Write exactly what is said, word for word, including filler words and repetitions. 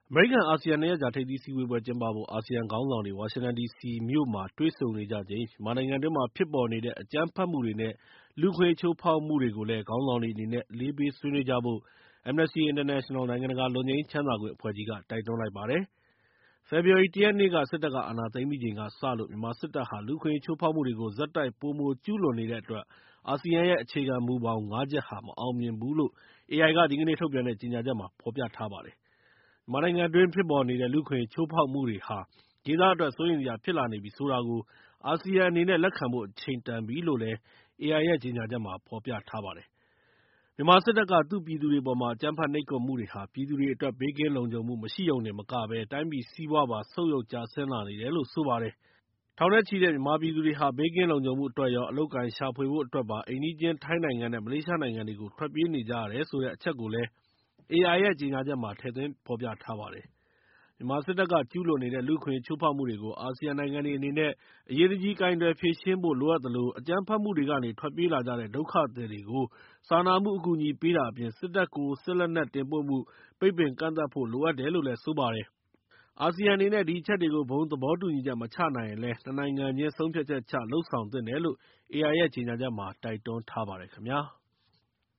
အမေရိကန်-အာဆီယံ နှစ်ရက်ကြာ ထိပ်သီးစည်းဝေးပွဲကျင်းပဖို့ အာဆီယံခေါင်းဆောင်တွေ ဝါရှင်တန်ဒီစီမြို့မှာ တွေ့ဆုံနေကြချိန် မြန်မာနိုင်ငံတွင်းမှာဖြစ်ပေါ်နေတဲ့ အကြမ်းဖက်မှုတွေနဲ့ လူ့အခွင့်အရေးချိုးဖောက်မှုတွေကိုလည်း ခေါင်းဆောင်တွေအနေနဲ့ အလေးပေးဆွေးနွေးကြဖို့ Amnesty International နိုင်ငံတကာလွတ်ငြိမ်းချမ်းသာခွင့်အဖွဲ့ကြီးက တိုက်တွန်းလိုက်ပါတယ်။ ဖေဖော်ဝါရီ ၁ ရက်နေ့ စစ်တပ်က အာဏာသိမ်းပြီးချိန်ကစလို့ မြန်မာစစ်တပ်ဟာ လူ့အခွင့်အရေးချိုးဖောက်မှုတွေကို ဆက်တိုက် ပိုမိုကျူးလွန်နေတဲ့အတွက် အာဆီယံရဲ့ အခြေခံမူဘောင် ငါး ချက်ဟာ မအောင်မြင်ဘူးလို့ အေအိုင် က ဒီကနေ့ထုတ်ပြန်တဲ့ ကြေညာချက်မှာ ဖော်ပြထားပါတယ်။ မြန်မာနိုင်ငံတွင်းဖြစ်ပေါ်နေတဲ့ လူ့အခွင့်အရေးချိုးဖောက်မှုတွေဟာ ဒေသအတွက် စိုးရိမ်စရာဖြစ်လာနေပြီဆိုတာကို အာဆီယံအနေနဲ့ လက်ခံဖို့ အချိန်တန်ပြီလို့လည်း အေအိုင် ရဲ့ ကြေညာချက်မှာ ဖော်ပြထားပါတယ်။ မြန်မာစစ်တပ်က သူ့ပြည်သူတွေအပေါ် အကြမ်းဖက်နှိပ်ကွပ်မှုတွေဟာ ပြည်သူတွေအတွက် ဘေးကင်းလုံခြုံမှုမရှိရုံတင်မကဘဲ တိုင်းပြည်စီးပွားပါ ဆုတ်ယုတ်ကျဆင်းလာနေတယ်လို့ ဆိုပါတယ်။ ထောင်နဲ့ချီတဲ့ မြန်မာပြည်သူတွေဟာ ဘေးကင်းလုံခြုံမှုအတွက်ရော အလုပ်အကိုင်ရှာဖွေဖို့အတွက်ပါ အိမ်နီးချင်း ထိုင်းနိုင်ငံနဲ့ မလေးရှားနိုင်ငံတွေကို ထွက်ပြေးနေကြရတယ်ဆိုတဲ့ အချက်ကိုလည်း အေအိုင် ရဲ့ ကြေညာချက်မှာ ထည့်သွင်းဖော်ပြထားပါတယ်။ မြန်မာစစ်တပ်က ကျူးလွန်နေတဲ့ လူ့အခွင့်အရေးချိုးဖောက်မှုတွေကို အာဆီယံနိုင်ငံတွေအနေနဲ့ အရေးတကြီးကိုင်တွယ်ဖြေရှင်းဖို့ လိုအပ်သလို အကြမ်းဖက်မှုတွေကနေ ထွက်ပြေးလာကြတဲ့ ဒုက္ခသည်တွေကို စာနာမှုအကူအညီပေးတာအပြင် စစ်တပ်ကို စစ်လက်နက်တင်ပို့မှု ပိတ်ပင်ကန့်သတ်ဖို့ လိုအပ်တယ်လို့လည်း ဆိုပါတယ်။ အာဆီယံအနေနဲ့ ဒီအချက်တွေကို ဘုံသဘောတူညီချက်မချနိုင်ရင်လည်း နှစ်နိုင်ငံချင်း ဆုံးဖြတ်ချက်ချ လုပ်ဆောင်သင့်တယ်လို့ အေအိုင် ရဲ့ ကြေညာချက်မှာ တိုက်တွန်းထားပါတယ်ခင်ဗျာ။